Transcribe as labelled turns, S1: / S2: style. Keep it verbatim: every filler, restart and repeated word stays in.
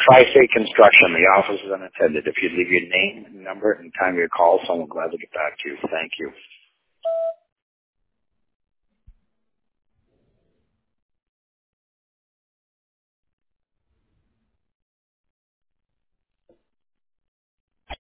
S1: Tri-State Construction. The office is unattended. If you'd leave your name, number, and time of your call, someone will gladly get back to you. Thank you.